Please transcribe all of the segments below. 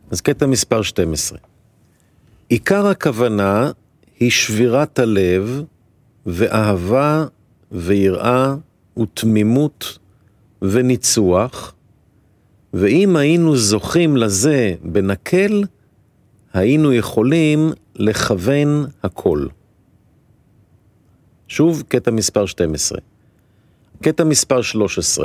אז קטע מספר 12. עיקר הכוונה היא שבירת הלב ואהבה ויראה ותמימות וניצוח, ואם היינו זוכים לזה בנקל, היינו יכולים לכוון הכל. שוב, קטע מספר 12. קטע מספר 13.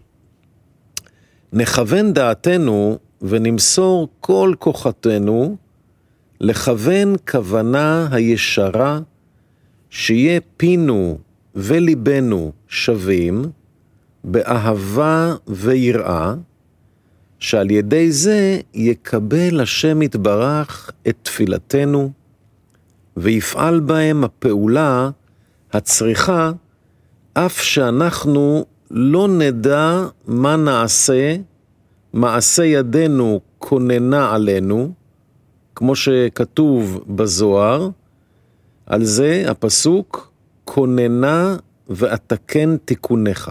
נכוון דעתנו ונמסור כל כוחתנו לכוון כוונה הישרה, שיהיה פינו וליבנו שווים באהבה ויראה, שעל ידי זה יקבל השם יתברך את תפילתנו, ויפעל בהם הפעולה הצריכה, אף שאנחנו לא נדע מה נעשה, מעשה ידינו כוננה עלינו, כמו שכתוב בזוהר, על זה הפסוק, כוננה ואתקן תיקונך.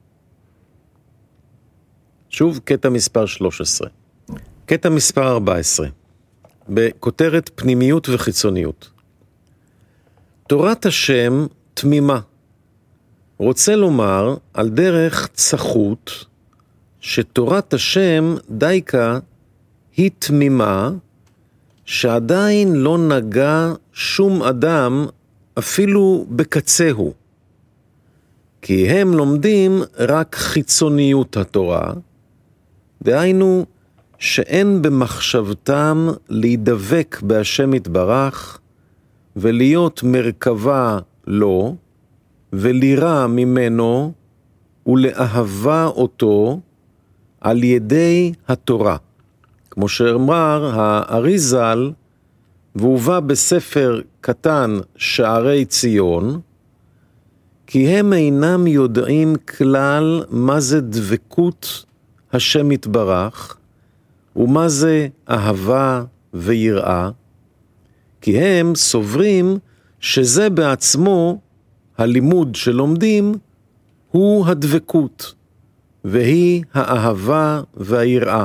שוב, קטע מספר 13. קטע מספר 14, בכותרת פנימיות וחיצוניות. תורת השם תמימה. רוצה לומר על דרך צחות, שתורת השם דייקה היא תמימה, שעדיין לא נגע שום אדם אפילו בקצהו. כי הם לומדים רק חיצוניות התורה, דהיינו שאין במחשבתם להידבק בהשם יתברך, ולהיות מרכבה לו, ולירא ממנו, ולאהבה אותו, על ידי התורה. כמו שאמר האריזל, והובא בספר קטן שערי ציון, כי הם אינם יודעים כלל מה זה דבקות השם יתברך, ומה זה אהבה ויראה, כי הם סוברים שזה בעצמו, הלימוד שלומדים, הוא הדבקות, והיא האהבה והיראה.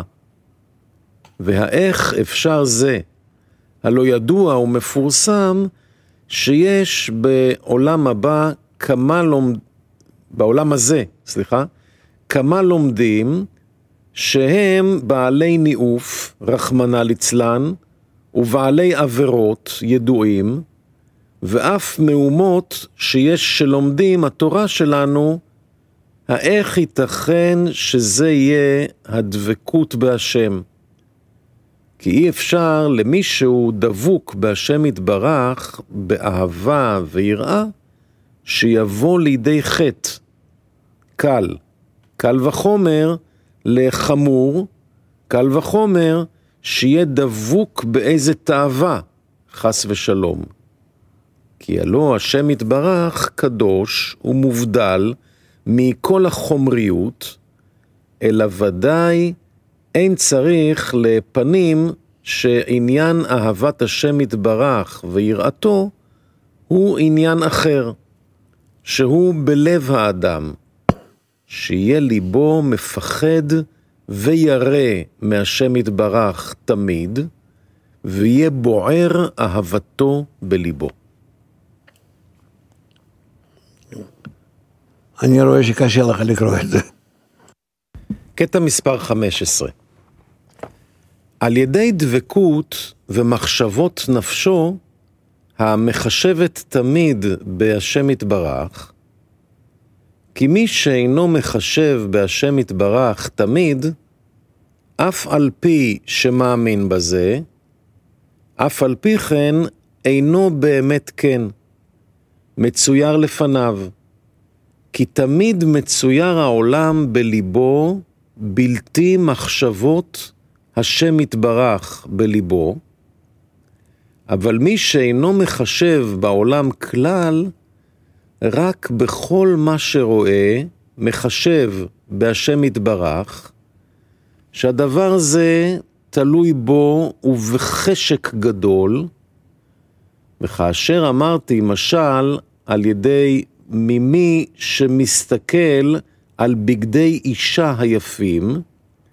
והאיך אפשר זה? הלא ידוע ומפורסם שיש בעולם הזה, כמה לומדים שהם בעלי ניאוף, רחמנא ליצלן, ובעלי עבירות ידועים, ואף מהומות שיש שלומדים התורה שלנו, האיך ייתכן שזה יהיה הדבקות בהשם? כי אי אפשר למישהו דבוק בהשם יתברך, באהבה ויראה, שיבוא לידי חטא. קל וחומר לחמור, קל וחומר שיהיה דבוק באיזה תאווה, חס ושלום. כי הלא השם יתברך קדוש ומובדל מכל החומריות, אלא ודאי אין צריך לפנים שעניין אהבת השם יתברך ויראתו הוא עניין אחר, שהוא בלב האדם, שיהיה ליבו מפחד וירא מהשם יתברך תמיד, ויהיה בוער אהבתו בליבו. אני רואה שקשה לך לקרוא את זה. קטע מספר 15. על ידי דבקות ומחשבות נפשו, המחשבת תמיד בהשם יתברך, כי מי שאינו מחשב בהשם יתברך תמיד, אף על פי שמאמין בזה, אף על פי כן אינו באמת כן, מצויר לפניו, כי תמיד מצויר העולם בליבו, בלתי מחשבות השם יתברך בליבו, אבל מי שאינו מחשב בעולם כלל, רק בכל מה שרואה, מחשב בהשם יתברך, שהדבר הזה תלוי בו ובחשק גדול, וכאשר אמרתי משל על ידי ממי שמסתכל על בגדי אישה היפים,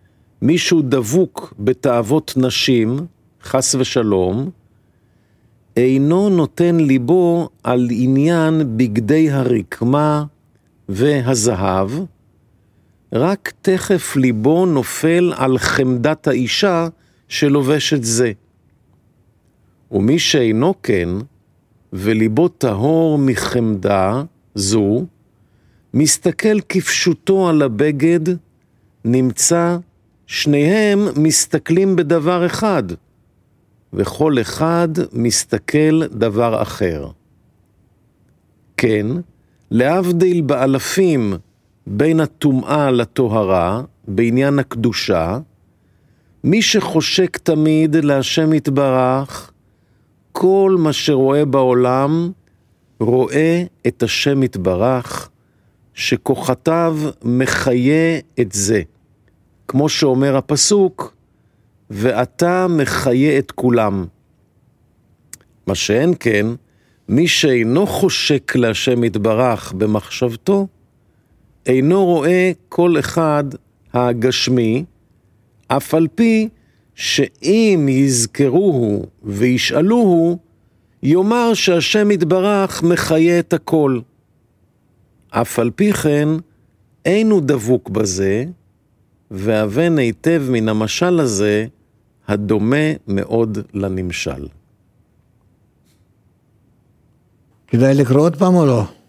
מישהו דבוק בתאוות נשים, חס ושלום, אינו נותן ליבו על עניין בגדי הרקמה והזהב, רק תכף ליבו נופל על חמדת האישה שלובשת זה. ומי שאינו כן, וליבו טהור מחמדה זו, מסתכל כפשוטו על הבגד, נמצא שניהם מסתכלים בדבר אחד, וכל אחד מסתכל דבר אחר. כן, להבדיל באלפים בין הטומאה לטהרה, בעניין הקדושה, מי שחושק תמיד להשם יתברך, כל מה שרואה בעולם, רואה את השם יתברך, שכוחתיו מחיה את זה. כמו שאומר הפסוק, ואתה מחיה את כולם. מה שאין כן, מי שאינו חושק להשם יתברך במחשבתו, אינו רואה כל אחד הגשמי, אף על פי שאם יזכרוהו וישאלוהו, יאמר שהשם יתברך מחיה את הכל. אף על פי כן, אינו דבוק בזה, והבן היטב מן המשל הזה, הדומה מאוד לנמשל. כדאי לקרוא עוד פעם או לא?